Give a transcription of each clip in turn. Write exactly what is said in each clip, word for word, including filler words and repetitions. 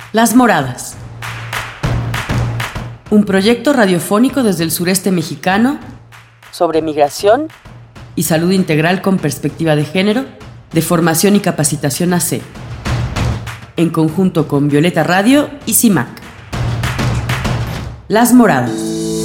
Las Moradas. Un proyecto radiofónico desde el sureste mexicano sobre migración y salud integral con perspectiva de género, de formación y capacitación A C, en conjunto con Violeta Radio y C I M A C. Las Moradas.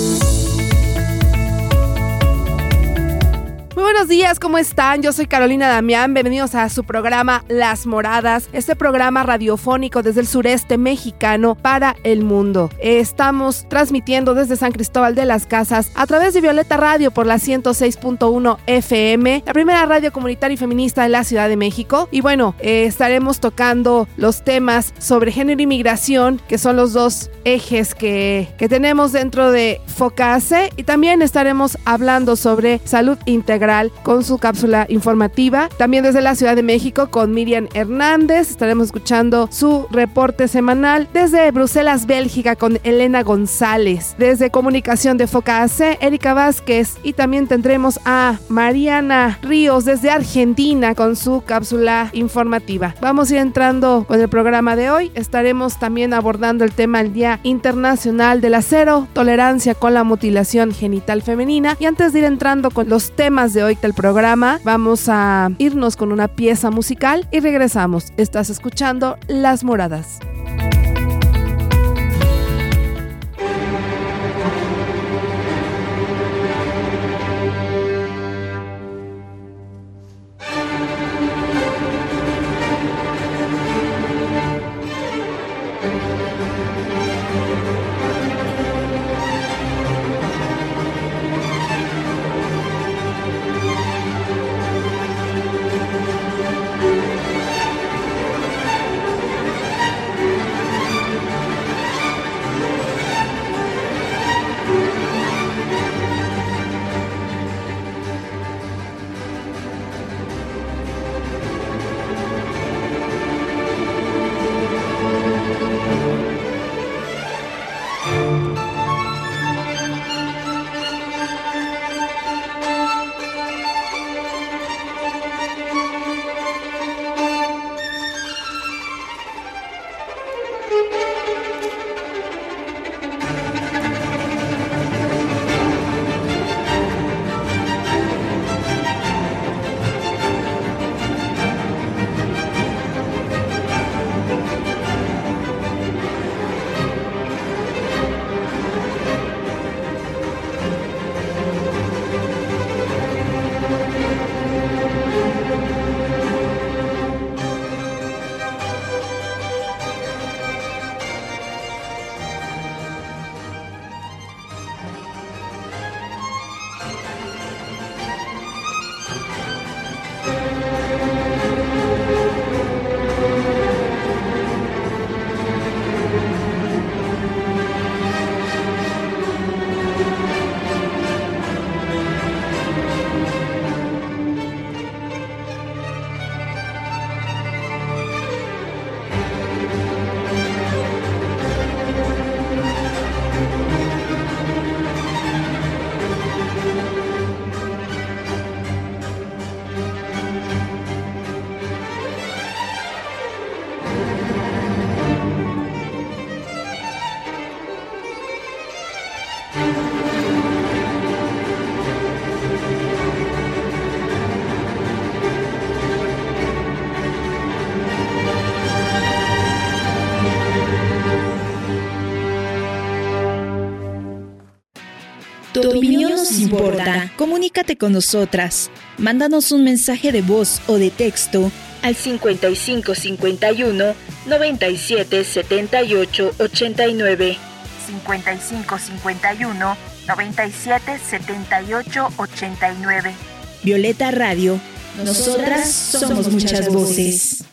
Buenos días, ¿cómo están? Yo soy Carolina Damián, bienvenidos a su programa Las Moradas, este programa radiofónico desde el sureste mexicano para el mundo. Estamos transmitiendo desde San Cristóbal de las Casas a través de Violeta Radio por la ciento seis punto uno F M, la primera radio comunitaria y feminista de la Ciudad de México. Y bueno, eh, estaremos tocando los temas sobre género y migración, que son los dos ejes que, que tenemos dentro de FOCACE, y también estaremos hablando sobre salud integral con su cápsula informativa. También desde la Ciudad de México con Miriam Hernández estaremos escuchando su reporte semanal. Desde Bruselas, Bélgica, con Elena González. Desde Comunicación de FOCACE, Erika Vázquez. Y también tendremos a Mariana Ríos desde Argentina con su cápsula informativa. Vamos a ir entrando con el programa de hoy. Estaremos también abordando el tema del Día Internacional de la Cero Tolerancia con la Mutilación Genital Femenina. Y antes de ir entrando con los temas de hoy del programa, vamos a irnos con una pieza musical y regresamos. Estás escuchando Las Moradas. Tu opinión nos importa. Comunícate con nosotras. Mándanos un mensaje de voz o de texto al cincuenta y cinco cincuenta y uno noventa y siete setenta y ocho ochenta y nueve. cincuenta y cinco cincuenta y uno noventa y siete setenta y ocho ochenta y nueve. Violeta Radio. Nosotras somos muchas voces.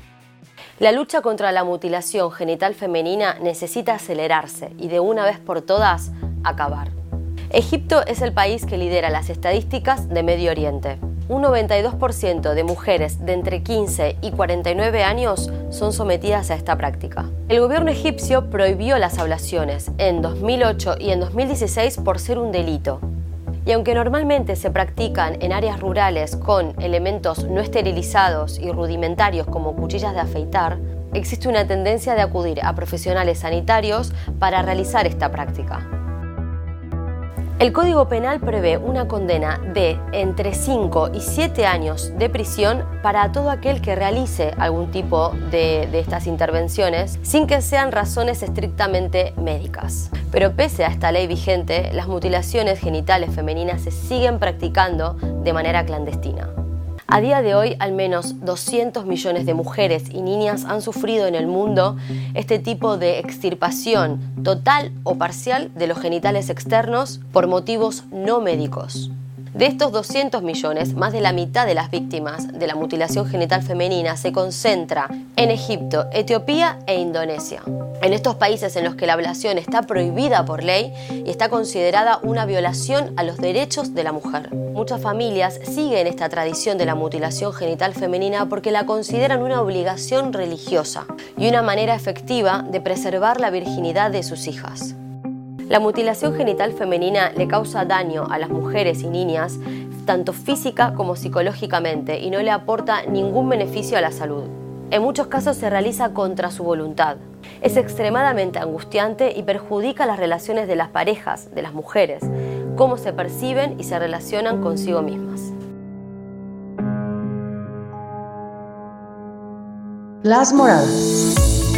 La lucha contra la mutilación genital femenina necesita acelerarse y de una vez por todas acabar. Egipto es el país que lidera las estadísticas de Medio Oriente. Un noventa y dos por ciento de mujeres de entre quince y cuarenta y nueve años son sometidas a esta práctica. El gobierno egipcio prohibió las ablaciones en dos mil ocho y en dos mil dieciséis por ser un delito. Y aunque normalmente se practican en áreas rurales con elementos no esterilizados y rudimentarios como cuchillas de afeitar, existe una tendencia de acudir a profesionales sanitarios para realizar esta práctica. El Código Penal prevé una condena de entre cinco y siete años de prisión para todo aquel que realice algún tipo de, de estas intervenciones sin que sean razones estrictamente médicas. Pero pese a esta ley vigente, las mutilaciones genitales femeninas se siguen practicando de manera clandestina. A día de hoy, al menos doscientos millones de mujeres y niñas han sufrido en el mundo este tipo de extirpación total o parcial de los genitales externos por motivos no médicos. De estos doscientos millones, más de la mitad de las víctimas de la mutilación genital femenina se concentra en Egipto, Etiopía e Indonesia. En estos países en los que la ablación está prohibida por ley y está considerada una violación a los derechos de la mujer. Muchas familias siguen esta tradición de la mutilación genital femenina porque la consideran una obligación religiosa y una manera efectiva de preservar la virginidad de sus hijas. La mutilación genital femenina le causa daño a las mujeres y niñas, tanto física como psicológicamente, y no le aporta ningún beneficio a la salud. En muchos casos se realiza contra su voluntad. Es extremadamente angustiante y perjudica las relaciones de las parejas, de las mujeres, cómo se perciben y se relacionan consigo mismas. Las Moradas.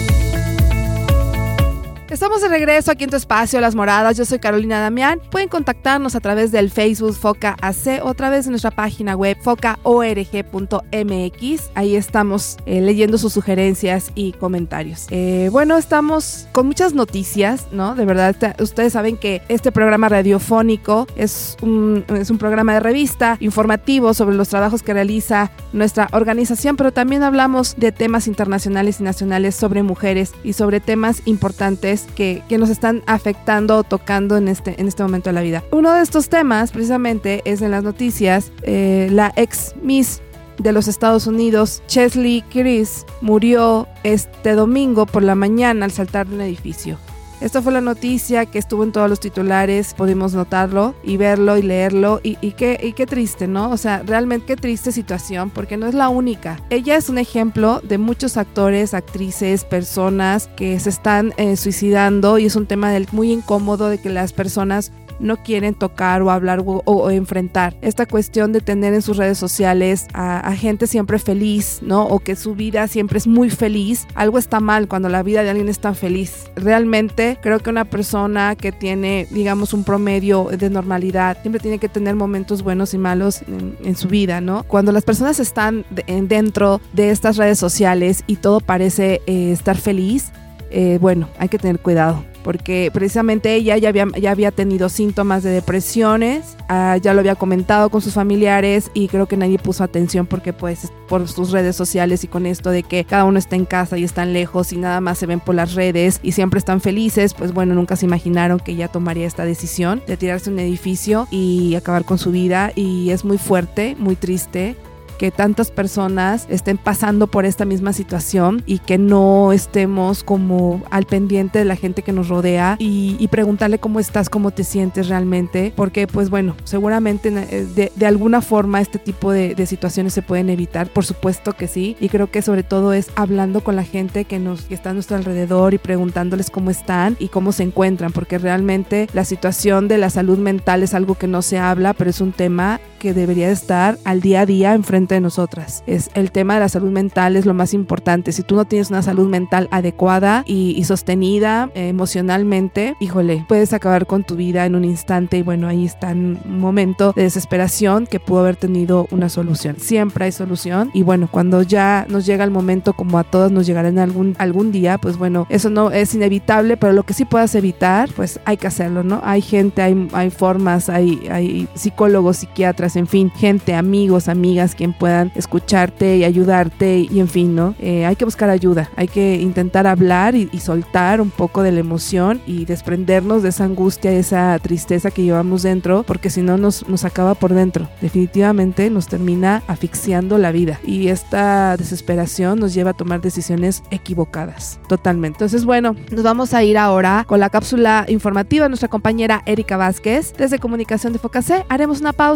Estamos de regreso aquí en tu espacio, Las Moradas. Yo soy Carolina Damián. Pueden contactarnos a través del Facebook Foca A C o a través de nuestra página web foca org punto m x. Ahí estamos eh, leyendo sus sugerencias y comentarios. Eh, bueno, estamos con muchas noticias, ¿no? De verdad, t- ustedes saben que este programa radiofónico es un, es un programa de revista informativo sobre los trabajos que realiza nuestra organización, pero también hablamos de temas internacionales y nacionales sobre mujeres y sobre temas importantes Que, que nos están afectando o tocando en este, en este momento de la vida. Uno de estos temas precisamente es en las noticias, eh, la ex Miss de los Estados Unidos, Cheslie Kryst, murió este domingo por la mañana al saltar de un edificio. Esta fue la noticia que estuvo en todos los titulares, pudimos notarlo y verlo y leerlo y, y, qué, y qué triste, ¿no? O sea, realmente qué triste situación, porque no es la única. Ella es un ejemplo de muchos actores, actrices, personas que se están eh, suicidando, y es un tema del, muy incómodo de que las personas no quieren tocar o hablar o, o, o enfrentar. Esta cuestión de tener en sus redes sociales a, a gente siempre feliz, ¿no? O que su vida siempre es muy feliz. Algo está mal cuando la vida de alguien es tan feliz. Realmente creo que una persona que tiene, digamos, un promedio de normalidad siempre tiene que tener momentos buenos y malos en, en su vida, ¿no? Cuando las personas están de, en, dentro de estas redes sociales y todo parece eh, estar feliz, eh, bueno, hay que tener cuidado, porque precisamente ella ya había, ya había tenido síntomas de depresiones, uh, ya lo había comentado con sus familiares y creo que nadie puso atención porque pues por sus redes sociales y con esto de que cada uno está en casa y están lejos y nada más se ven por las redes y siempre están felices, pues bueno, nunca se imaginaron que ella tomaría esta decisión de tirarse a un edificio y acabar con su vida, y es muy fuerte, muy triste que tantas personas estén pasando por esta misma situación y que no estemos como al pendiente de la gente que nos rodea y, y preguntarle cómo estás, cómo te sientes realmente, porque pues bueno, seguramente de, de alguna forma este tipo de, de situaciones se pueden evitar, por supuesto que sí, y creo que sobre todo es hablando con la gente que, nos, que está a nuestro alrededor y preguntándoles cómo están y cómo se encuentran, porque realmente la situación de la salud mental es algo que no se habla, pero es un tema que debería estar al día a día enfrente de nosotras. Es el tema de la salud mental, es lo más importante. Si tú no tienes una salud mental adecuada y, y sostenida eh, emocionalmente, híjole, puedes acabar con tu vida en un instante, y bueno, ahí está un momento de desesperación que pudo haber tenido una solución. Siempre hay solución, y bueno, cuando ya nos llega el momento, como a todos nos llegará en algún, algún día, pues bueno, eso no es inevitable, pero lo que sí puedas evitar, pues hay que hacerlo, ¿no? Hay gente, hay, hay formas, hay, hay psicólogos, psiquiatras, en fin, gente, amigos, amigas, quien puedan escucharte y ayudarte, y en fin, ¿no? Eh, hay que buscar ayuda, hay que intentar hablar y, y soltar un poco de la emoción y desprendernos de esa angustia, de esa tristeza que llevamos dentro, porque si no nos, nos acaba por dentro, definitivamente nos termina asfixiando la vida, y esta desesperación nos lleva a tomar decisiones equivocadas, totalmente. Entonces bueno, nos vamos a ir ahora con la cápsula informativa de nuestra compañera Erika Vázquez desde Comunicación de Foca A C. Haremos una pausa y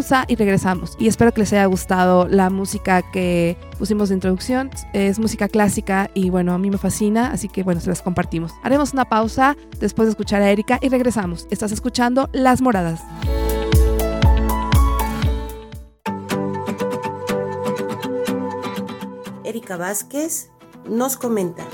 regresamos. Y espero que les haya gustado la música que pusimos de introducción. Es música clásica y bueno, a mí me fascina, así que bueno, se las compartimos. Haremos una pausa después de escuchar a Erika y regresamos. Estás escuchando Las Moradas. Erika Vázquez nos comenta.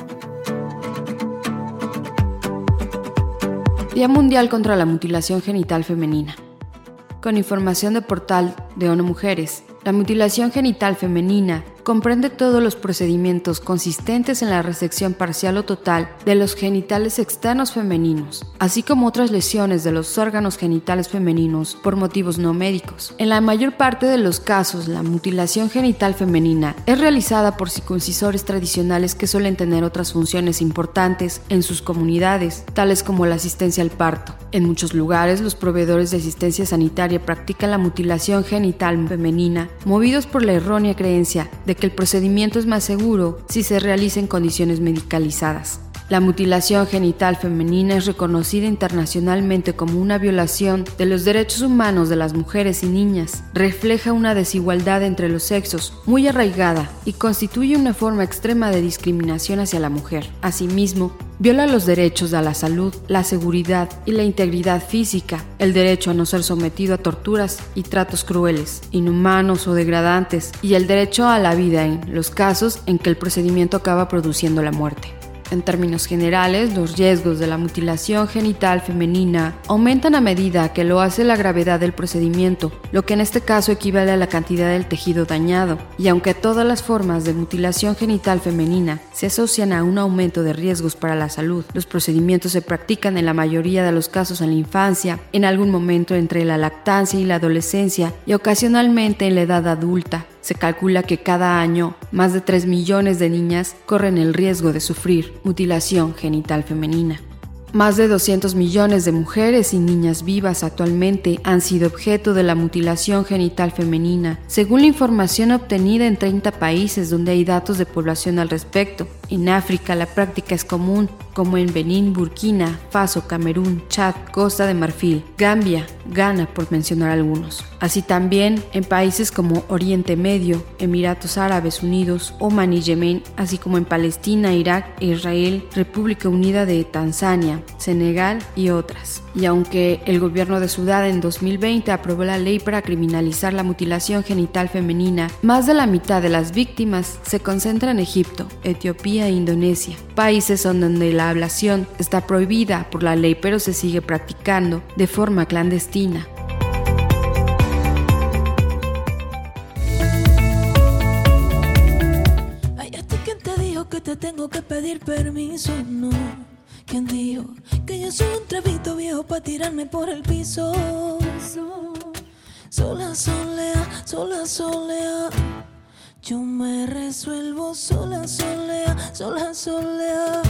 Día Mundial contra la Mutilación Genital Femenina. Con información de portal de ONU Mujeres, la mutilación genital femenina comprende todos los procedimientos consistentes en la resección parcial o total de los genitales externos femeninos, así como otras lesiones de los órganos genitales femeninos por motivos no médicos. En la mayor parte de los casos, la mutilación genital femenina es realizada por circuncisores tradicionales que suelen tener otras funciones importantes en sus comunidades, tales como la asistencia al parto. En muchos lugares, los proveedores de asistencia sanitaria practican la mutilación genital femenina, movidos por la errónea creencia de que el procedimiento es más seguro si se realiza en condiciones medicalizadas. La mutilación genital femenina es reconocida internacionalmente como una violación de los derechos humanos de las mujeres y niñas, refleja una desigualdad entre los sexos muy arraigada y constituye una forma extrema de discriminación hacia la mujer. Asimismo, viola los derechos a la salud, la seguridad y la integridad física, el derecho a no ser sometido a torturas y tratos crueles, inhumanos o degradantes, y el derecho a la vida en los casos en que el procedimiento acaba produciendo la muerte. En términos generales, los riesgos de la mutilación genital femenina aumentan a medida que lo hace la gravedad del procedimiento, lo que en este caso equivale a la cantidad del tejido dañado. Y aunque todas las formas de mutilación genital femenina se asocian a un aumento de riesgos para la salud, los procedimientos se practican en la mayoría de los casos en la infancia, en algún momento entre la lactancia y la adolescencia y ocasionalmente en la edad adulta. Se calcula que cada año más de tres millones de niñas corren el riesgo de sufrir mutilación genital femenina. Más de doscientos millones de mujeres y niñas vivas actualmente han sido objeto de la mutilación genital femenina, según la información obtenida en treinta países donde hay datos de población al respecto. En África la práctica es común, como en Benín, Burkina Faso, Camerún, Chad, Costa de Marfil, Gambia, Ghana, por mencionar algunos. Así también en países como Oriente Medio, Emiratos Árabes Unidos, Omán y Yemen, así como en Palestina, Irak, Israel, República Unida de Tanzania, Senegal y otras. Y aunque el gobierno de Sudán en dos mil veinte aprobó la ley para criminalizar la mutilación genital femenina, más de la mitad de las víctimas se concentra en Egipto, Etiopía e Indonesia, países en donde la ablación está prohibida por la ley pero se sigue practicando de forma clandestina. Ay, ¿a ti quién te dijo que te tengo que pedir permiso? No. ¿Quién dijo que yo soy un trapito viejo para tirarme por el piso? Sola, solea, sola, solea. Yo me resuelvo sola, solea, sola, solea.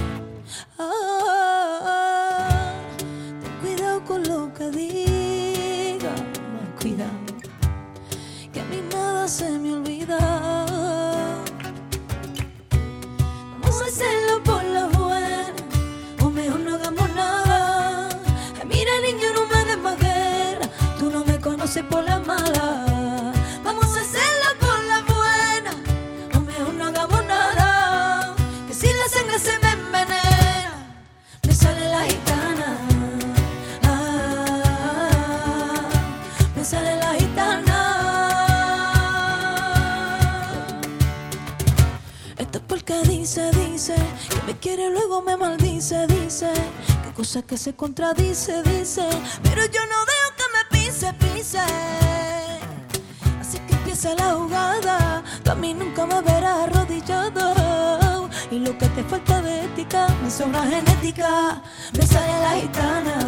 Ah, ten cuidado con lo que diga, cuidado, que a mí nada se me olvida. Vamos a hacerlo por la buena, o mejor no hagamos nada. Ay, mira niño, no me des más guerra, tú no me conoces por la mala. Vamos a hacerlo por la buena, o mejor no hagamos nada, que si la sangre se me envenena, me sale la gitana. Ah, me sale la gitana. Esto es porque dice, dice, que me quiere luego me maldice, dice, que cosa que se contradice, dice, pero yo no dejo que me pise, pise. Así que empieza la jugada, tú a mí nunca me verás arrodillado, y lo que te falta de ética, me sobra genética, me sale la gitana.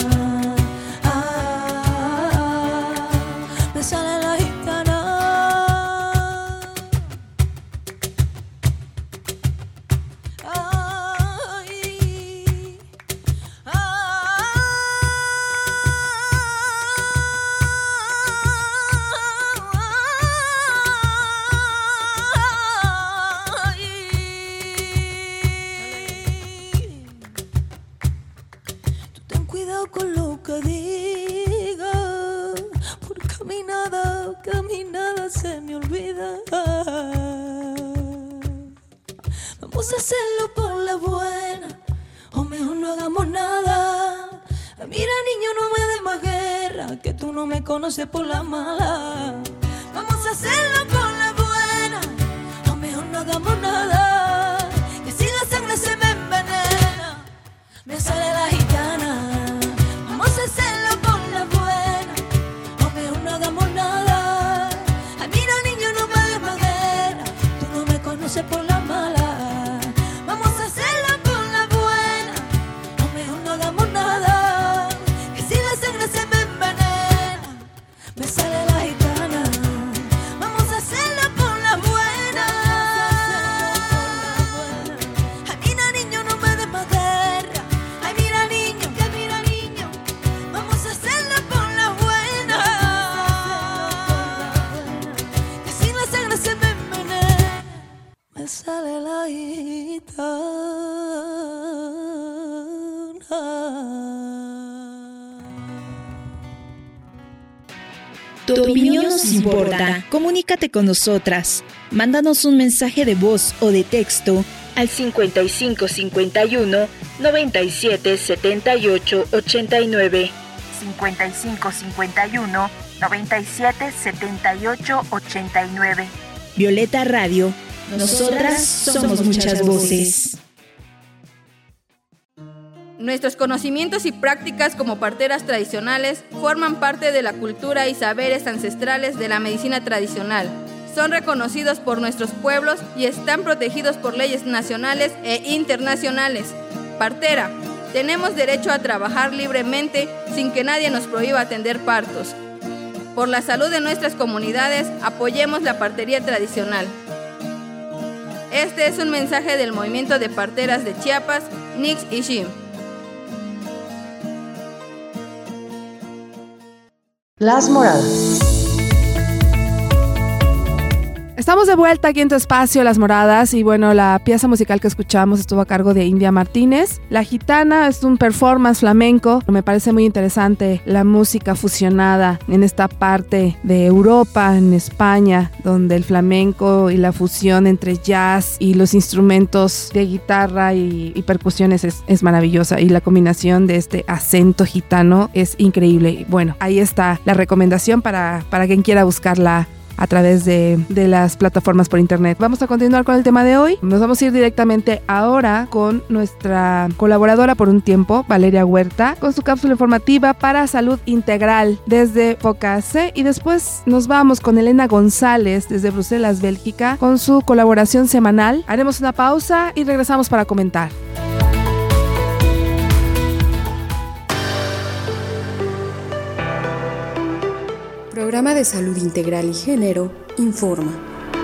Ah, me sale la gitana. que a mí nada se me olvida. Vamos a hacerlo por la buena, o mejor no hagamos nada. Mira, niño, no me des más guerra, que tú no me conoces por la mala. Vamos a hacerlo por la buena, o mejor no hagamos nada. Que si la sangre se me envenena, me sale la gitana. Vamos a hacerlo por la buena, o mejor no hagamos nada. Ay, mira, niño, no me des más guerra, tú no me conoces por la mala. Vamos a hacerlo por la buena, o mejor no hagamos nada. Que si la sangre se me envenena, me sale la gitana. Vamos a hacerlo por la buena. Ay, mira, niño, no me des más guerra. Ay, mira, niño, que mira, niño. Vamos a hacerlo por la buena. Que si la sangre se me envenena, me sale la gitana. Tu opinión nos importa. Comunícate con nosotras. Mándanos un mensaje de voz o de texto al cincuenta y cinco cincuenta y uno noventa y siete setenta y ocho ochenta y nueve. cincuenta y cinco cincuenta y uno noventa y siete setenta y ocho ochenta y nueve. Violeta Radio. Nosotras somos muchas voces. Nuestros conocimientos y prácticas como parteras tradicionales forman parte de la cultura y saberes ancestrales de la medicina tradicional. Son reconocidos por nuestros pueblos y están protegidos por leyes nacionales e internacionales. Partera, tenemos derecho a trabajar libremente sin que nadie nos prohíba atender partos. Por la salud de nuestras comunidades, apoyemos la partería tradicional. Este es un mensaje del movimiento de parteras de Chiapas, Nix y Shim. Las Moradas. Estamos de vuelta aquí en tu espacio, Las Moradas, y bueno, la pieza musical que escuchamos estuvo a cargo de India Martínez. La Gitana es un performance flamenco. Me parece muy interesante la música fusionada en esta parte de Europa, en España, donde el flamenco y la fusión entre jazz y los instrumentos de guitarra y, y percusiones es, es maravillosa, y la combinación de este acento gitano es increíble. Bueno, ahí está la recomendación para, para quien quiera buscarla a través de, de las plataformas por internet. Vamos a continuar con el tema de hoy. Nos vamos a ir directamente ahora con nuestra colaboradora por un tiempo, Valeria Huerta, con su cápsula informativa para salud integral desde FOCACE, y después nos vamos con Elena González desde Bruselas, Bélgica, con su colaboración semanal. Haremos una pausa y regresamos para comentar. Programa de Salud Integral y Género informa.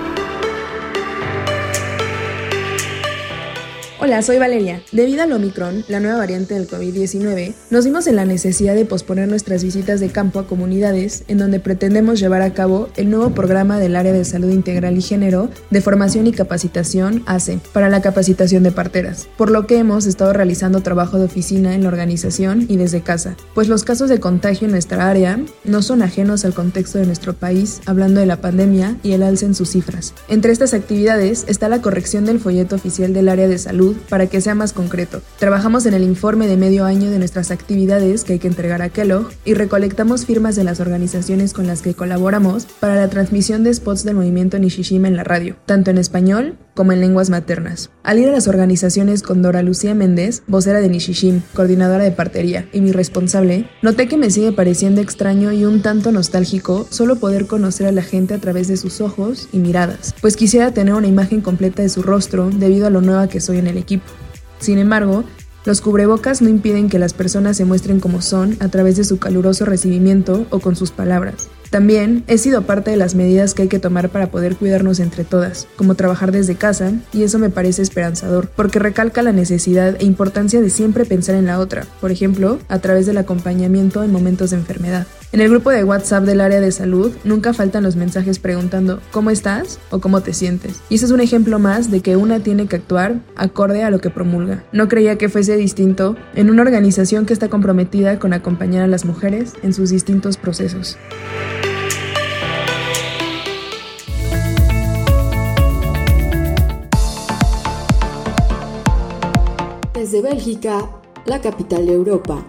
Hola, soy Valeria. Debido al Omicron, la nueva variante del covid diecinueve, nos vimos en la necesidad de posponer nuestras visitas de campo a comunidades en donde pretendemos llevar a cabo el nuevo programa del Área de Salud Integral y Género de Formación y Capacitación A C E para la capacitación de parteras, por lo que hemos estado realizando trabajo de oficina en la organización y desde casa, pues los casos de contagio en nuestra área no son ajenos al contexto de nuestro país, hablando de la pandemia y el alza en sus cifras. Entre estas actividades está la corrección del folleto oficial del Área de Salud para que sea más concreto. Trabajamos en el informe de medio año de nuestras actividades que hay que entregar a Kellogg y recolectamos firmas de las organizaciones con las que colaboramos para la transmisión de spots del movimiento Nishishima en la radio, tanto en español como en lenguas maternas. Al ir a las organizaciones con Dora Lucía Méndez, vocera de Nishishim, coordinadora de partería y mi responsable, noté que me sigue pareciendo extraño y un tanto nostálgico solo poder conocer a la gente a través de sus ojos y miradas, pues quisiera tener una imagen completa de su rostro debido a lo nueva que soy en el equipo. Sin embargo, los cubrebocas no impiden que las personas se muestren como son a través de su caluroso recibimiento o con sus palabras. También he sido parte de las medidas que hay que tomar para poder cuidarnos entre todas, como trabajar desde casa, y eso me parece esperanzador, porque recalca la necesidad e importancia de siempre pensar en la otra, por ejemplo, a través del acompañamiento en momentos de enfermedad. En el grupo de WhatsApp del área de salud nunca faltan los mensajes preguntando ¿cómo estás? O ¿cómo te sientes? Y ese es un ejemplo más de que una tiene que actuar acorde a lo que promulga. No creía que fuese distinto en una organización que está comprometida con acompañar a las mujeres en sus distintos procesos. Desde Bélgica, la capital de Europa.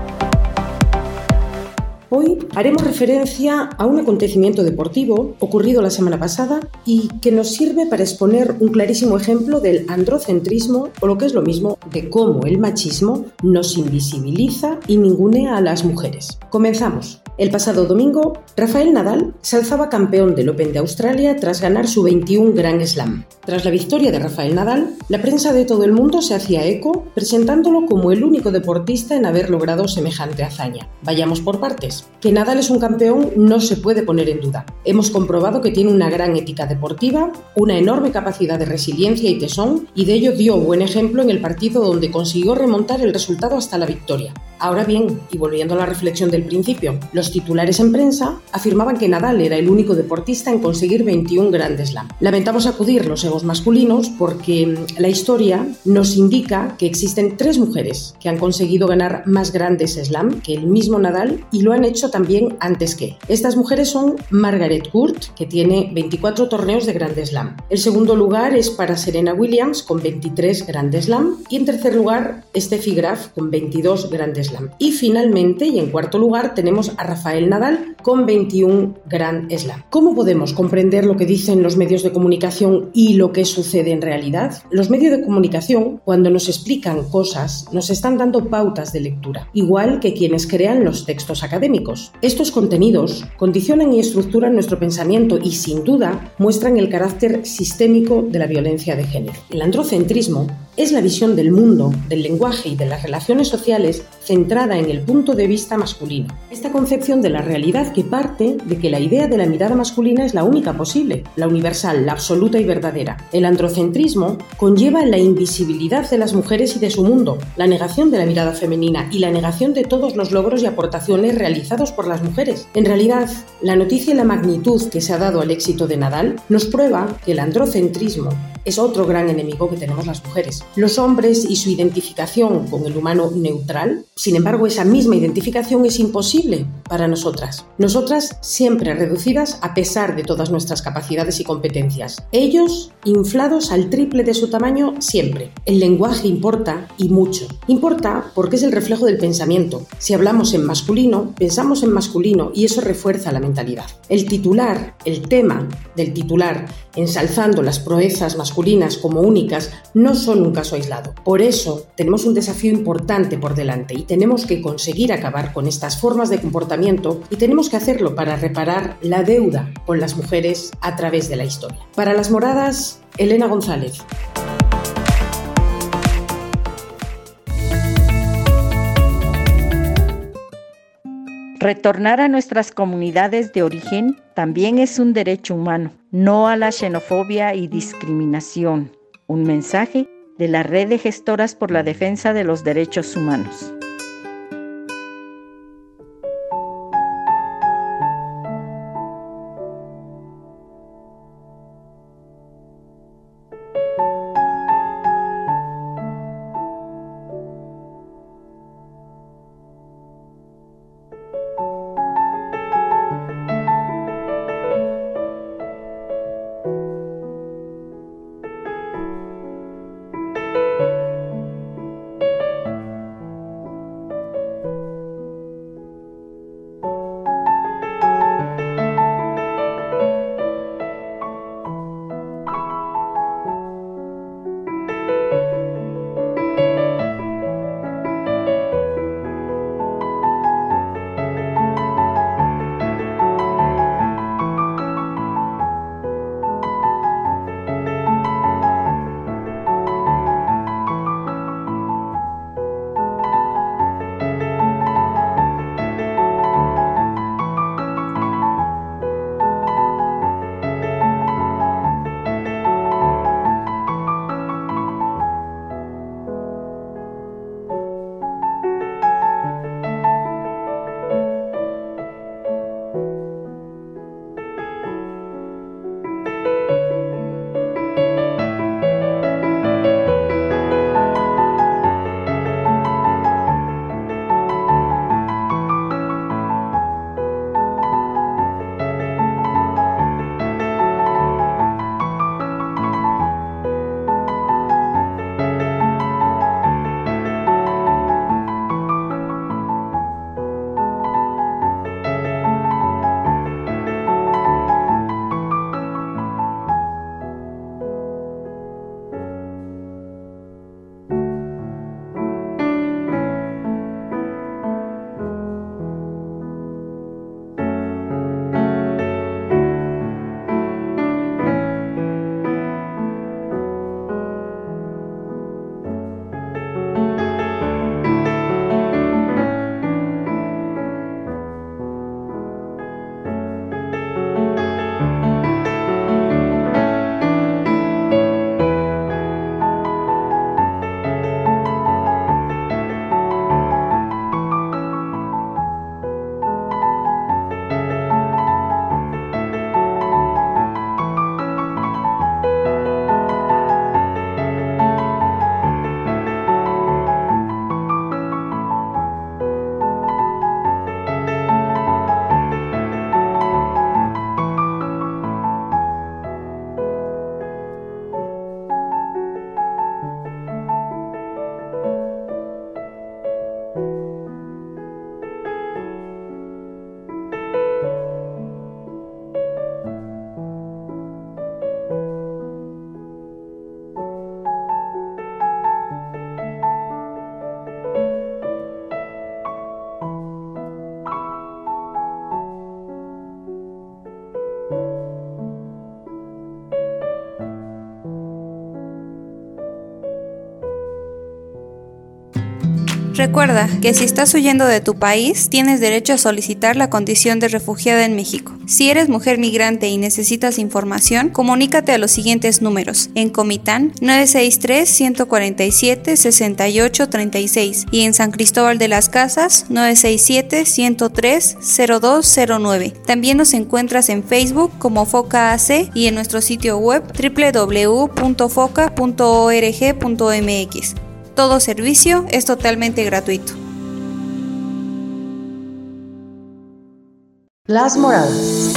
Hoy haremos referencia a un acontecimiento deportivo ocurrido la semana pasada y que nos sirve para exponer un clarísimo ejemplo del androcentrismo, o lo que es lo mismo, de cómo el machismo nos invisibiliza y ningunea a las mujeres. Comenzamos. El pasado domingo, Rafael Nadal se alzaba campeón del Open de Australia tras ganar su veintiún Grand Slam. Tras la victoria de Rafael Nadal, la prensa de todo el mundo se hacía eco, presentándolo como el único deportista en haber logrado semejante hazaña. Vayamos por partes. Que Nadal es un campeón no se puede poner en duda. Hemos comprobado que tiene una gran ética deportiva, una enorme capacidad de resiliencia y tesón, y de ello dio buen ejemplo en el partido donde consiguió remontar el resultado hasta la victoria. Ahora bien, y volviendo a la reflexión del principio, los titulares en prensa afirmaban que Nadal era el único deportista en conseguir veintiún Grand Slam. Lamentamos acudir los egos masculinos porque la historia nos indica que existen tres mujeres que han conseguido ganar más Grandes Slam que el mismo Nadal y lo han hecho también antes que él. Estas mujeres son Margaret Court, que tiene veinticuatro torneos de Grand Slam. El segundo lugar es para Serena Williams con veintitrés Grand Slam y en tercer lugar Steffi Graf con veintidós Grand Slam. Y finalmente, y en cuarto lugar, tenemos a Rafael Nadal con veintiún Grand Slam. ¿Cómo podemos comprender lo que dicen los medios de comunicación y lo que sucede en realidad? Los medios de comunicación, cuando nos explican cosas, nos están dando pautas de lectura, igual que quienes crean los textos académicos. Estos contenidos condicionan y estructuran nuestro pensamiento y, sin duda, muestran el carácter sistémico de la violencia de género. El androcentrismo es la visión del mundo, del lenguaje y de las relaciones sociales centrada en el punto de vista masculino. Esta concepción de la realidad que parte de que la idea de la mirada masculina es la única posible, la universal, la absoluta y verdadera. El androcentrismo conlleva la invisibilidad de las mujeres y de su mundo, la negación de la mirada femenina y la negación de todos los logros y aportaciones realizados por las mujeres. En realidad, la noticia y la magnitud que se ha dado al éxito de Nadal nos prueba que el androcentrismo es otro gran enemigo que tenemos las mujeres. Los hombres y su identificación con el humano neutral, sin embargo, esa misma identificación es imposible para nosotras. Nosotras siempre reducidas a pesar de todas nuestras capacidades y competencias. Ellos inflados al triple de su tamaño siempre. El lenguaje importa y mucho. Importa porque es el reflejo del pensamiento. Si hablamos en masculino, pensamos en masculino y eso refuerza la mentalidad. El titular, el tema del titular, ensalzando las proezas masculinas como únicas, no son un caso aislado. Por eso tenemos un desafío importante por delante y tenemos que conseguir acabar con estas formas de comportamiento y tenemos que hacerlo para reparar la deuda con las mujeres a través de la historia. Para Las Moradas, Elena González. Retornar a nuestras comunidades de origen también es un derecho humano, no a la xenofobia y discriminación. Un mensaje de la Red de Gestoras por la Defensa de los Derechos Humanos. Recuerda que si estás huyendo de tu país, tienes derecho a solicitar la condición de refugiada en México. Si eres mujer migrante y necesitas información, comunícate a los siguientes números: en Comitán nueve seis tres, uno cuatro siete, seis ocho tres seis y en San Cristóbal de las Casas nueve seis siete, uno cero tres, cero dos cero nueve. También nos encuentras en Facebook como Foca A C y en nuestro sitio web doble u doble u doble u punto foca punto org punto m x. Todo servicio es totalmente gratuito. Las Moradas.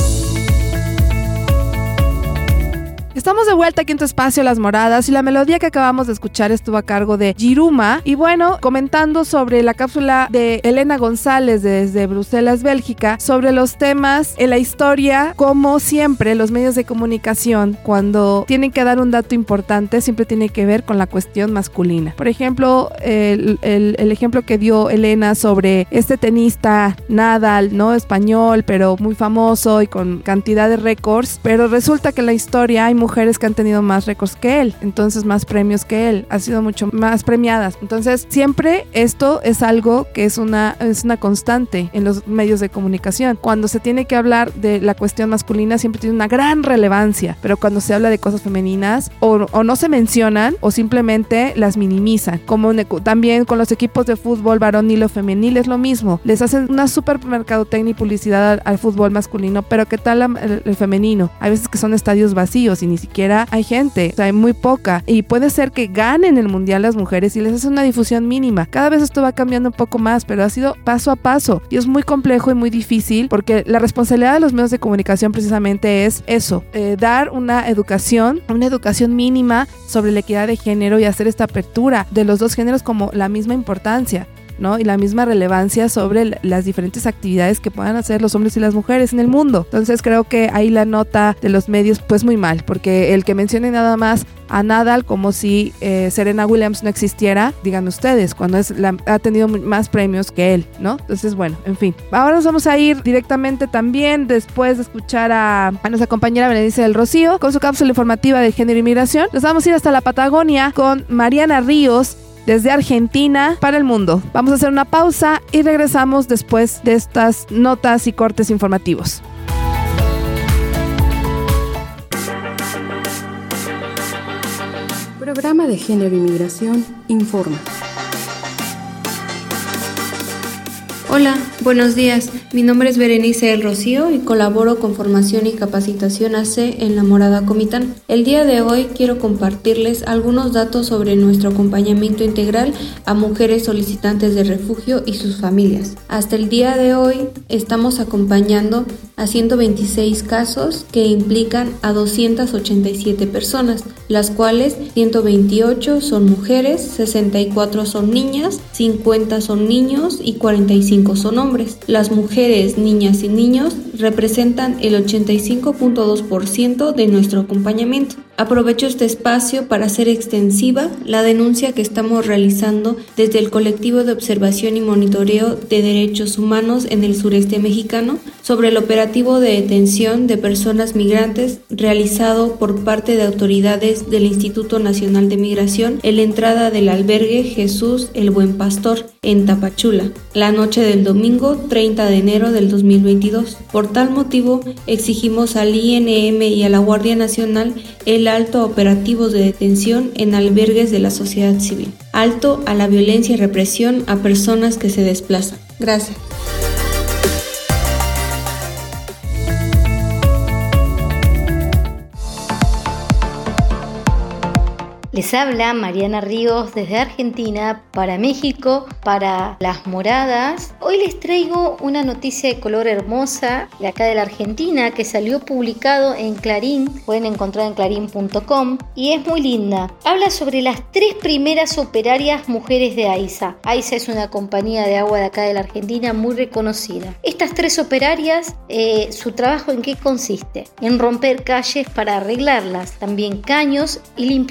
Estamos de vuelta aquí en tu espacio Las Moradas y la melodía que acabamos de escuchar estuvo a cargo de Yiruma. Y bueno, comentando sobre la cápsula de Elena González desde Bruselas, Bélgica, sobre los temas en la historia, como siempre los medios de comunicación, cuando tienen que dar un dato importante, siempre tiene que ver con la cuestión masculina. Por ejemplo, el, el, el ejemplo que dio Elena sobre este tenista Nadal, ¿no? Español, pero muy famoso y con cantidad de récords, pero resulta que en la historia hay mujeres que han tenido más récords que él, entonces más premios que él, han sido mucho más premiadas. Entonces siempre esto es algo que es una, es una constante en los medios de comunicación. Cuando se tiene que hablar de la cuestión masculina siempre tiene una gran relevancia, pero cuando se habla de cosas femeninas o, o no se mencionan o simplemente las minimizan. Como ne- también con los equipos de fútbol varonil o femenil es lo mismo, les hacen una super mercadotecnia y publicidad al, al fútbol masculino, pero ¿qué tal el, el femenino? Hay veces que son estadios vacíos y ni siquiera hay gente, o sea, hay muy poca, y puede ser que ganen el mundial las mujeres y les hacen una difusión mínima. Cada vez esto va cambiando un poco más, pero ha sido paso a paso y es muy complejo y muy difícil porque la responsabilidad de los medios de comunicación precisamente es eso, eh, dar una educación, una educación mínima sobre la equidad de género y hacer esta apertura de los dos géneros como la misma importancia, ¿no? Y la misma relevancia sobre las diferentes actividades que puedan hacer los hombres y las mujeres en el mundo. Entonces creo que ahí la nota de los medios pues muy mal, porque el que mencione nada más a Nadal como si eh, Serena Williams no existiera, díganme ustedes, cuando es la, ha tenido más premios que él, ¿no? Entonces bueno, en fin. Ahora nos vamos a ir directamente también después de escuchar a, a nuestra compañera Berenice del Rocío con su cápsula informativa de género y migración. Nos vamos a ir hasta la Patagonia con Mariana Ríos desde Argentina para el mundo. Vamos a hacer una pausa y regresamos después de estas notas y cortes informativos. Programa de Género y Migración informa. Hola, buenos días. Mi nombre es Berenice del Rocío y colaboro con Formación y Capacitación A C en La Morada Comitán. El día de hoy quiero compartirles algunos datos sobre nuestro acompañamiento integral a mujeres solicitantes de refugio y sus familias. Hasta el día de hoy estamos acompañando a ciento veintiséis casos que implican a doscientas ochenta y siete personas, las cuales ciento veintiocho son mujeres, sesenta y cuatro son niñas, cincuenta son niños y cuarenta y cinco son hombres. Las mujeres, niñas y niños representan el ochenta y cinco punto dos por ciento de nuestro acompañamiento. Aprovecho este espacio para hacer extensiva la denuncia que estamos realizando desde el colectivo de observación y monitoreo de derechos humanos en el sureste mexicano sobre el operativo de detención de personas migrantes realizado por parte de autoridades del Instituto Nacional de Migración en la entrada del albergue Jesús el Buen Pastor en Tapachula, la noche del domingo treinta de enero del dos mil veintidós. Por tal motivo, exigimos al I N M y a la Guardia Nacional el alto a operativos de detención en albergues de la sociedad civil, alto a la violencia y represión a personas que se desplazan. Gracias. Les habla Mariana Ríos desde Argentina para México, para Las Moradas. Hoy les traigo una noticia de color hermosa de acá de la Argentina que salió publicado en Clarín, pueden encontrar en clarín punto com y es muy linda. Habla sobre las tres primeras operarias mujeres de AISA. AISA es una compañía de agua de acá de la Argentina muy reconocida. Estas tres operarias, eh, su trabajo ¿en qué consiste? En romper calles para arreglarlas, también caños y limpiar pozos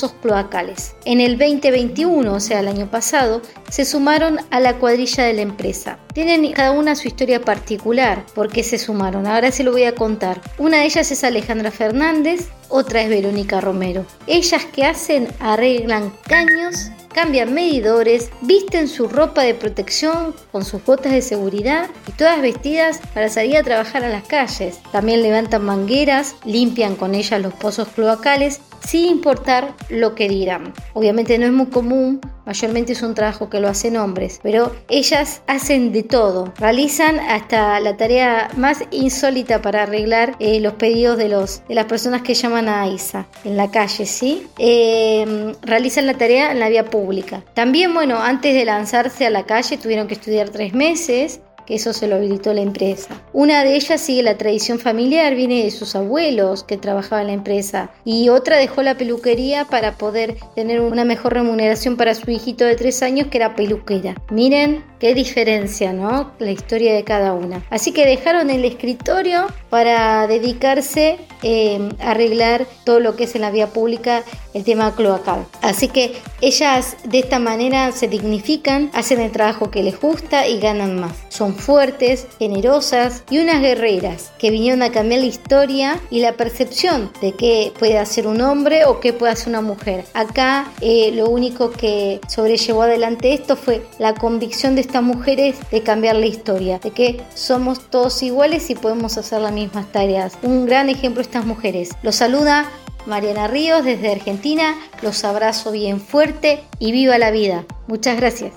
pozos cloacales. En el veinte veintiuno, o sea el año pasado, se sumaron a la cuadrilla de la empresa. Tienen cada una su historia particular, por qué se sumaron, ahora se lo voy a contar. Una de ellas es Alejandra Fernández, otra es Verónica Romero. Ellas, ¿qué hacen? Arreglan caños, cambian medidores, visten su ropa de protección con sus botas de seguridad y todas vestidas para salir a trabajar a las calles. También levantan mangueras, limpian con ellas los pozos cloacales, sin importar lo que dirán. Obviamente no es muy común, mayormente es un trabajo que lo hacen hombres, pero ellas hacen de todo. Realizan hasta la tarea más insólita para arreglar eh, los pedidos de, los, de las personas que llaman a AISA en la calle, ¿sí? Eh, realizan la tarea en la vía pública. También, bueno, antes de lanzarse a la calle tuvieron que estudiar tres meses, que eso se lo habilitó la empresa. Una de ellas sigue la tradición familiar, viene de sus abuelos que trabajaban en la empresa, y otra dejó la peluquería para poder tener una mejor remuneración para su hijito de tres años, que era peluquera. Miren qué diferencia, ¿no? La historia de cada una. Así que dejaron el escritorio para dedicarse eh, a arreglar todo lo que es en la vía pública el tema cloacal. Así que ellas de esta manera se dignifican, hacen el trabajo que les gusta y ganan más. Son fuertes, generosas y unas guerreras que vinieron a cambiar la historia y la percepción de qué puede hacer un hombre o qué puede hacer una mujer. Acá eh, lo único que sobrellevó adelante esto fue la convicción de estas mujeres de cambiar la historia, de que somos todos iguales y podemos hacer las mismas tareas. Un gran ejemplo de estas mujeres. Los saluda Mariana Ríos desde Argentina, los abrazo bien fuerte y viva la vida. Muchas gracias.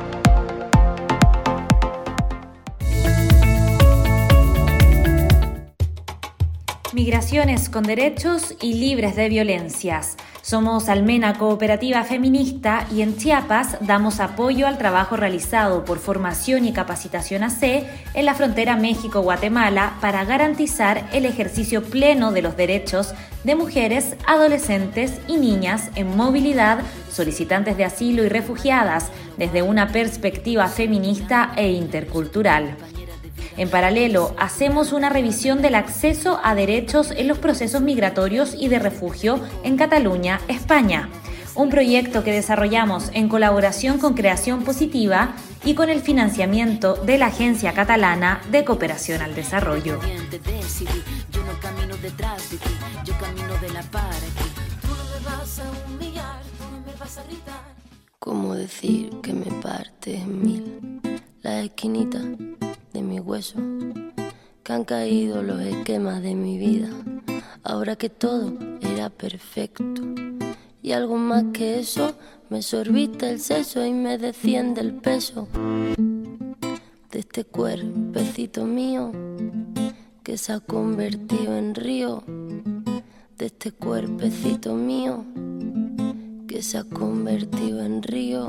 Migraciones con derechos y libres de violencias. Somos Almena Cooperativa Feminista y en Chiapas damos apoyo al trabajo realizado por Formación y Capacitación A C en la frontera México-Guatemala para garantizar el ejercicio pleno de los derechos de mujeres, adolescentes y niñas en movilidad, solicitantes de asilo y refugiadas desde una perspectiva feminista e intercultural. En paralelo, hacemos una revisión del acceso a derechos en los procesos migratorios y de refugio en Cataluña, España, un proyecto que desarrollamos en colaboración con Creación Positiva y con el financiamiento de la Agencia Catalana de Cooperación al Desarrollo. ¿Cómo decir que me parte en mil la esquinita de mi hueso? Que han caído los esquemas de mi vida, ahora que todo era perfecto. Y algo más que eso, me sorbita el seso y me desciende el peso de este cuerpecito mío que se ha convertido en río, de este cuerpecito mío que se ha convertido en río.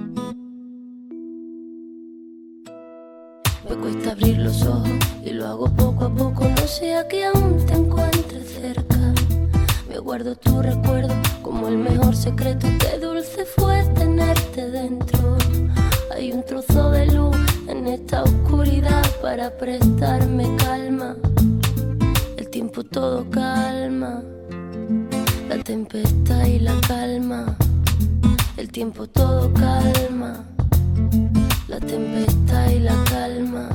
Me cuesta abrir los ojos y lo hago poco a poco, no sea que aún te encuentres cerca. Me guardo tu recuerdo como el mejor secreto, qué dulce fue tenerte dentro. Hay un trozo de luz en esta oscuridad para prestarme calma. El tiempo todo calma, la tempestad y la calma. El tiempo todo calma, la tempestad y la calma.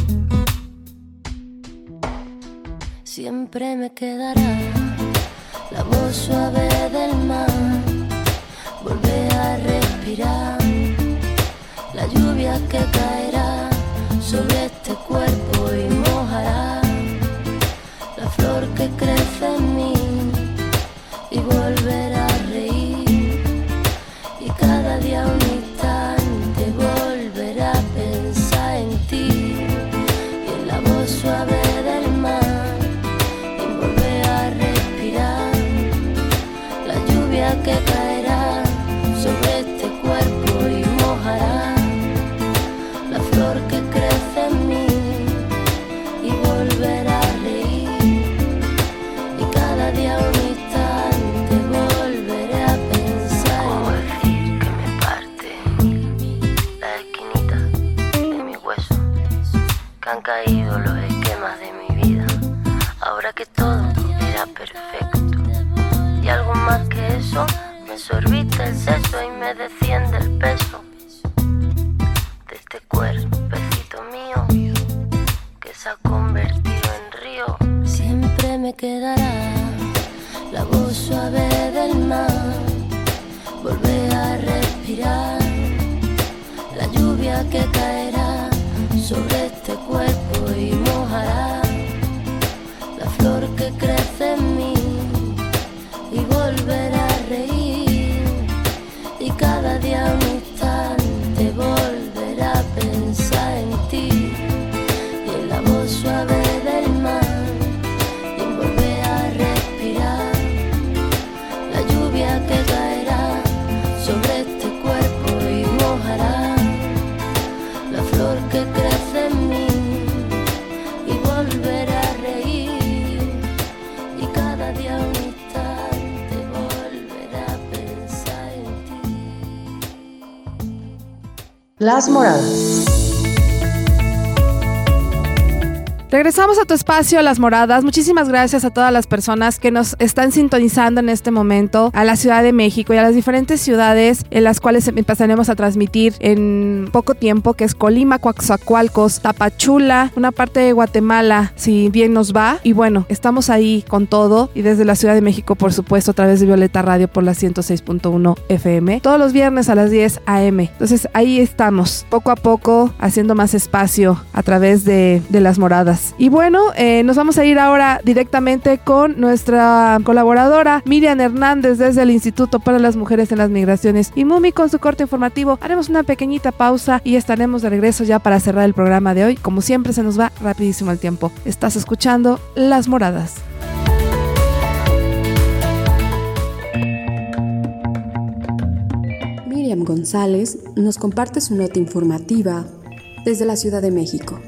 Siempre me quedará la voz suave del mar, volver a respirar la lluvia que caerá sobre este cuerpo y mojará la flor que crece en mí y volver a reír y cada día un instante volver a pensar en ti y en la voz suave del mar y volver a respirar la lluvia que caerá sobre este cuerpo y mojará la flor que crece en mí y volver a reír y cada día un instante volveré a pensar en ti. desciende el peso de este cuerpecito mío que se ha convertido en río. Siempre me quedará la voz suave del mar, volver a respirar la lluvia que caerá sobre este cuerpo y mojará la flor que crece en mí, y volver a reír, y cada día un instante volver a pensar en ti, y en la voz suave del mar, y en volver a respirar la lluvia que caerá sobre este cuerpo y mojará la flor que crece en mí, y volver a reír, y cada día un instante volver a pensar en ti. Las Moradas. Regresamos a tu espacio, Las Moradas. Muchísimas gracias a todas las personas que nos están sintonizando en este momento, a la Ciudad de México y a las diferentes ciudades en las cuales empezaremos a transmitir en poco tiempo, que es Colima, Coatzacoalcos, Tapachula, una parte de Guatemala, si bien nos va. Y bueno, estamos ahí con todo, y desde la Ciudad de México, por supuesto, a través de Violeta Radio por la ciento seis punto uno F M, todos los viernes a las diez a eme. Entonces ahí estamos, poco a poco, haciendo más espacio a través de, de Las Moradas. Y bueno, eh, nos vamos a ir ahora directamente con nuestra colaboradora Miriam Hernández desde el Instituto para las Mujeres en las Migraciones y Mumi con su corte informativo. Haremos una pequeñita pausa y estaremos de regreso ya para cerrar el programa de hoy. Como siempre, se nos va rapidísimo el tiempo. Estás escuchando Las Moradas. Miriam González nos comparte su nota informativa desde la Ciudad de México.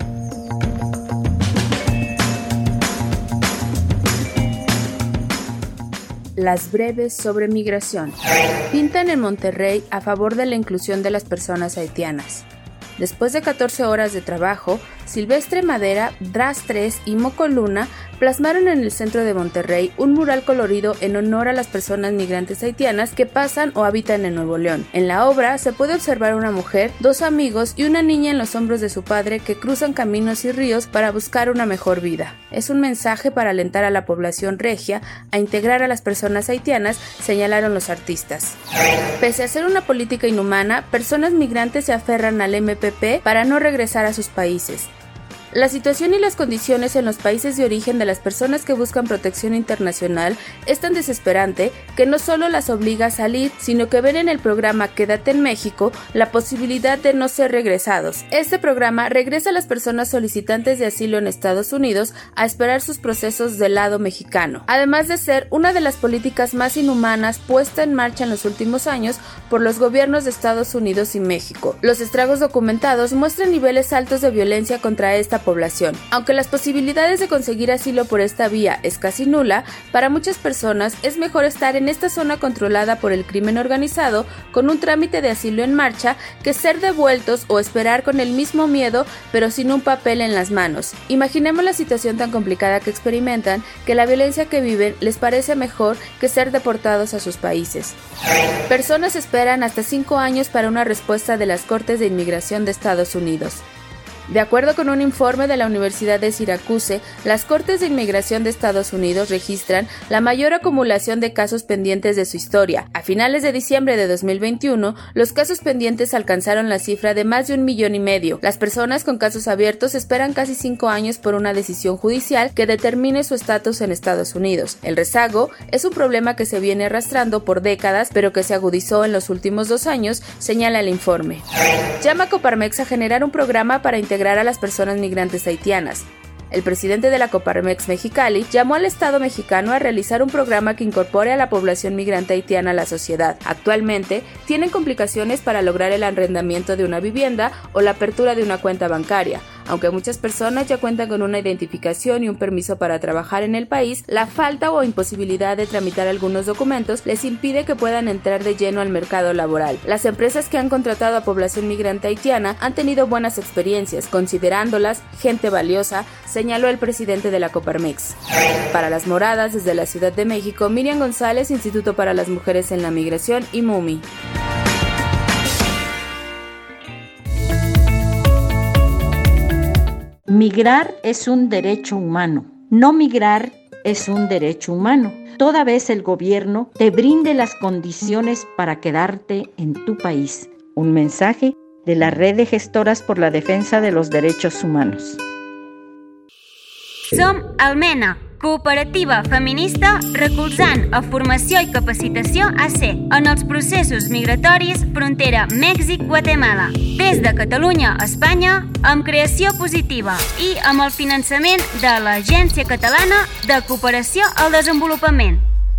Las breves sobre migración. Pintan en Monterrey a favor de la inclusión de las personas haitianas. Después de catorce horas de trabajo, Silvestre Madera, Dras tres y Moco Luna plasmaron en el centro de Monterrey un mural colorido en honor a las personas migrantes haitianas que pasan o habitan en Nuevo León. En la obra se puede observar una mujer, dos amigos y una niña en los hombros de su padre que cruzan caminos y ríos para buscar una mejor vida. Es un mensaje para alentar a la población regia a integrar a las personas haitianas, señalaron los artistas. Pese a ser una política inhumana, personas migrantes se aferran al eme pe pe para no regresar a sus países. La situación y las condiciones en los países de origen de las personas que buscan protección internacional es tan desesperante que no solo las obliga a salir, sino que ven en el programa Quédate en México la posibilidad de no ser regresados. Este programa regresa a las personas solicitantes de asilo en Estados Unidos a esperar sus procesos del lado mexicano, además de ser una de las políticas más inhumanas puesta en marcha en los últimos años por los gobiernos de Estados Unidos y México. Los estragos documentados muestran niveles altos de violencia contra esta población. Aunque las posibilidades de conseguir asilo por esta vía es casi nula, para muchas personas es mejor estar en esta zona controlada por el crimen organizado con un trámite de asilo en marcha que ser devueltos o esperar con el mismo miedo pero sin un papel en las manos. Imaginemos la situación tan complicada que experimentan, que la violencia que viven les parece mejor que ser deportados a sus países. Personas esperan hasta cinco años para una respuesta de las Cortes de Inmigración de Estados Unidos. De acuerdo con un informe de la Universidad de Syracuse, las Cortes de Inmigración de Estados Unidos registran la mayor acumulación de casos pendientes de su historia. A finales de diciembre de dos mil veintiuno, los casos pendientes alcanzaron la cifra de más de un millón y medio. Las personas con casos abiertos esperan casi cinco años por una decisión judicial que determine su estatus en Estados Unidos. El rezago es un problema que se viene arrastrando por décadas, pero que se agudizó en los últimos dos años, señala el informe. Llama a Coparmex a generar un programa para integrar integrar a las personas migrantes haitianas. El presidente de la Coparmex Mexicali llamó al Estado mexicano a realizar un programa que incorpore a la población migrante haitiana a la sociedad. Actualmente, tienen complicaciones para lograr el arrendamiento de una vivienda o la apertura de una cuenta bancaria. Aunque muchas personas ya cuentan con una identificación y un permiso para trabajar en el país, la falta o imposibilidad de tramitar algunos documentos les impide que puedan entrar de lleno al mercado laboral. Las empresas que han contratado a población migrante haitiana han tenido buenas experiencias, considerándolas gente valiosa, señaló el presidente de la Coparmex. Para Las Moradas, desde la Ciudad de México, Miriam González, Instituto para las Mujeres en la Migración y Mumi. Migrar es un derecho humano. No migrar es un derecho humano. Toda vez el gobierno te brinde las condiciones para quedarte en tu país. Un mensaje de la Red de Gestoras por la Defensa de los Derechos Humanos. Som Almena, cooperativa feminista recolzant a formació i capacitació A C en els processos migratoris frontera Mèxic-Guatemala. Des de Catalunya a Espanya, amb creació positiva i amb el finançament de l'Agència Catalana de Cooperació al Desenvolupament.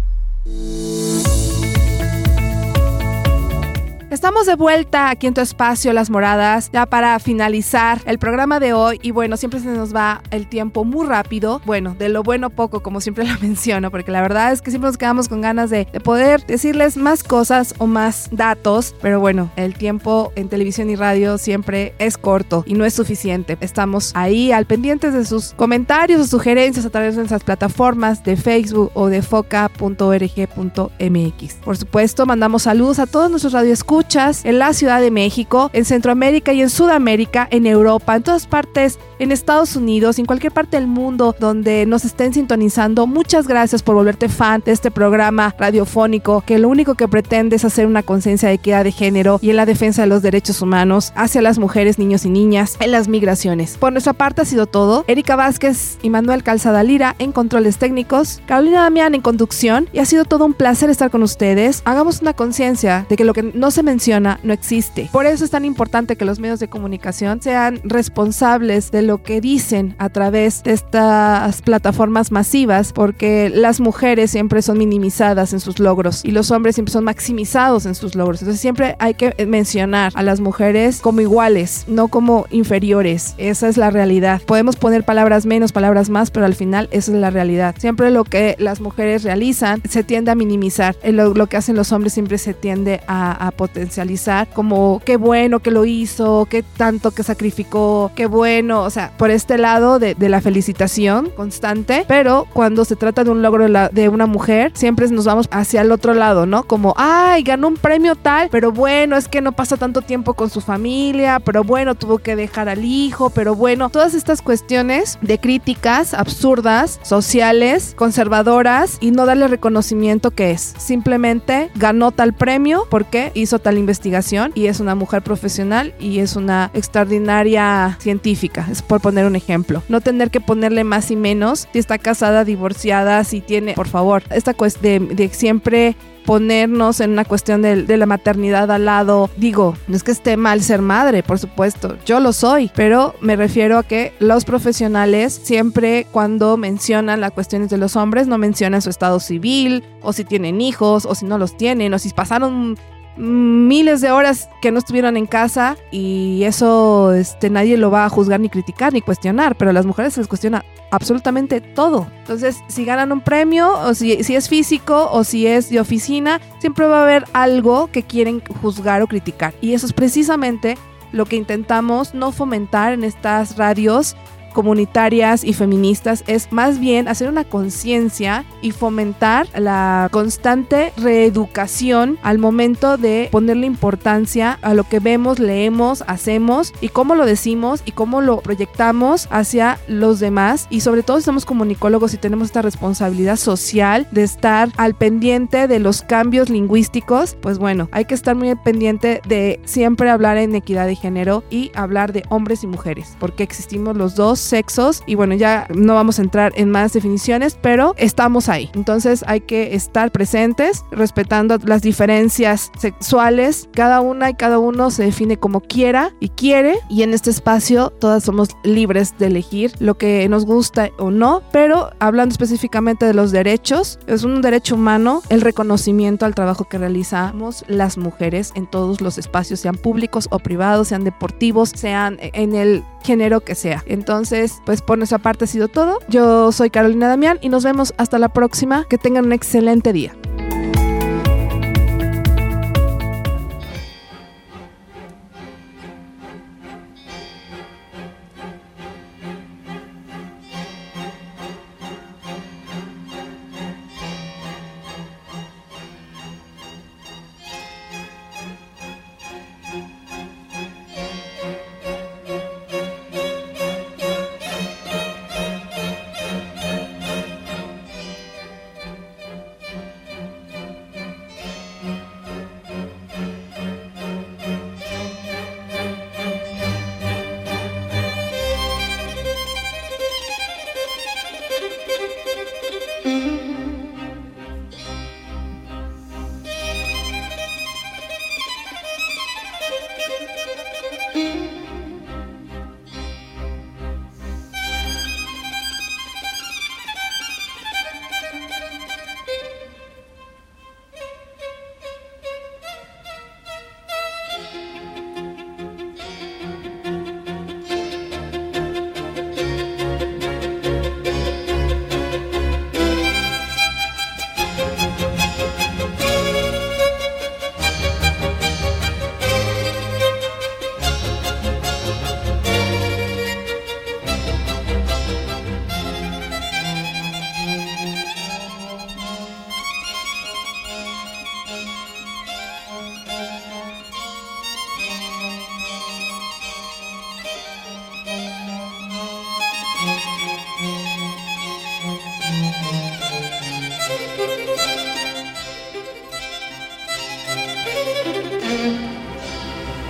Estamos de vuelta aquí en tu espacio Las Moradas, ya para finalizar el programa de hoy. Y bueno, siempre se nos va el tiempo muy rápido. Bueno, de lo bueno poco, como siempre lo menciono, porque la verdad es que siempre nos quedamos con ganas de, de poder decirles más cosas o más datos. Pero bueno, el tiempo en televisión y radio siempre es corto y no es suficiente. Estamos ahí al pendiente de sus comentarios o sugerencias a través de nuestras plataformas de Facebook o de foca punto org punto m x. Por supuesto, mandamos saludos a todos nuestros radioescuchas en la Ciudad de México, en Centroamérica y en Sudamérica, en Europa, en todas partes, en Estados Unidos, en cualquier parte del mundo donde nos estén sintonizando. Muchas gracias por volverte fan de este programa radiofónico que lo único que pretende es hacer una conciencia de equidad de género y en la defensa de los derechos humanos hacia las mujeres, niños y niñas en las migraciones. Por nuestra parte ha sido todo. Erika Vázquez y Manuel Calzada Lira en controles técnicos, Carolina Damián en conducción, y ha sido todo un placer estar con ustedes. Hagamos una conciencia de que lo que no se menciona no existe. Por eso es tan importante que los medios de comunicación sean responsables de lo que dicen a través de estas plataformas masivas, porque las mujeres siempre son minimizadas en sus logros y los hombres siempre son maximizados en sus logros. Entonces siempre hay que mencionar a las mujeres como iguales, no como inferiores. Esa es la realidad. Podemos poner palabras menos, palabras más, pero al final esa es la realidad. Siempre lo que las mujeres realizan se tiende a minimizar. Lo, lo que hacen los hombres siempre se tiende a, a potencializar, como qué bueno que lo hizo, qué tanto que sacrificó, qué bueno, o sea, por este lado de, de la felicitación constante. Pero cuando se trata de un logro de, la, de una mujer, siempre nos vamos hacia el otro lado, ¿no? Como, ay, ganó un premio tal, pero bueno, es que no pasa tanto tiempo con su familia, pero bueno, tuvo que dejar al hijo, pero bueno, todas estas cuestiones de críticas absurdas, sociales, conservadoras, y no darle reconocimiento que es. Simplemente ganó tal premio porque hizo tal investigación y es una mujer profesional y es una extraordinaria científica, es por poner un ejemplo. No tener que ponerle más y menos si está casada, divorciada, si tiene, por favor, esta cuestión de, de siempre ponernos en una cuestión de, de la maternidad al lado. Digo, no es que esté mal ser madre, por supuesto, yo lo soy, pero me refiero a que los profesionales siempre cuando mencionan las cuestiones de los hombres no mencionan su estado civil, o si tienen hijos, o si no los tienen, o si pasaron miles de horas que no estuvieron en casa, y eso este, nadie lo va a juzgar ni criticar ni cuestionar, pero a las mujeres se les cuestiona absolutamente todo. Entonces, si ganan un premio, o si, si es físico o si es de oficina, siempre va a haber algo que quieren juzgar o criticar, y eso es precisamente lo que intentamos no fomentar en estas radios comunitarias y feministas, es más bien hacer una conciencia y fomentar la constante reeducación al momento de ponerle importancia a lo que vemos, leemos, hacemos y cómo lo decimos y cómo lo proyectamos hacia los demás, y sobre todo si somos comunicólogos y tenemos esta responsabilidad social de estar al pendiente de los cambios lingüísticos. Pues bueno, hay que estar muy al pendiente de siempre hablar en equidad de género y hablar de hombres y mujeres, porque existimos los dos sexos, y bueno, ya no vamos a entrar en más definiciones, pero estamos ahí. Entonces hay que estar presentes, respetando las diferencias sexuales. Cada una y cada uno se define como quiera y quiere, y en este espacio todas somos libres de elegir lo que nos gusta o no. Pero hablando específicamente de los derechos, es un derecho humano el reconocimiento al trabajo que realizamos las mujeres en todos los espacios, sean públicos o privados, sean deportivos, sean en el género que sea. Entonces, pues por nuestra parte ha sido todo. Yo soy Carolina Damián y nos vemos hasta la próxima. Que tengan un excelente día.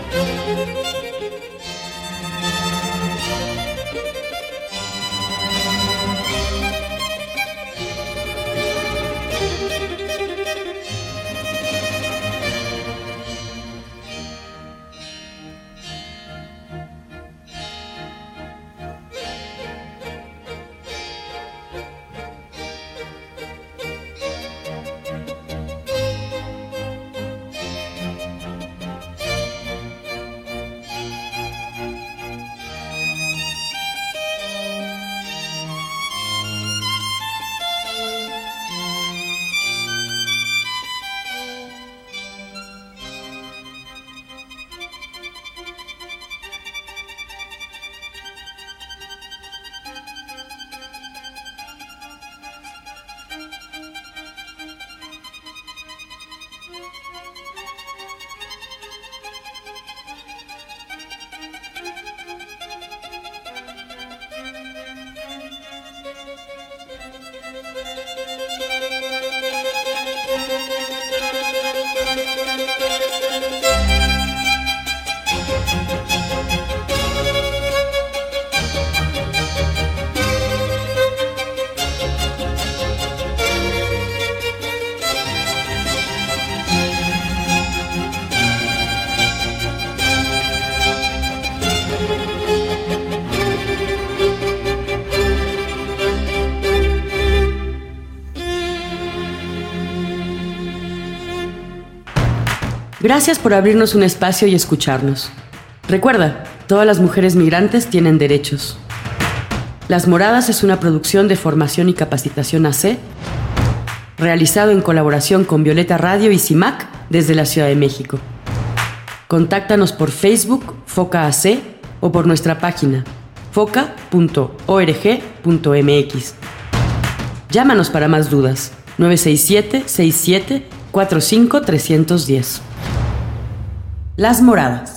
Gracias por abrirnos un espacio y escucharnos. Recuerda, todas las mujeres migrantes tienen derechos. Las Moradas es una producción de formación y capacitación A C, realizado en colaboración con Violeta Radio y CIMAC desde la Ciudad de México. Contáctanos por Facebook, Foca A C, o por nuestra página, foca punto org punto m x. Llámanos para más dudas, nueve seis siete, seis siete, cuatro cinco, tres uno cero. Las Moradas.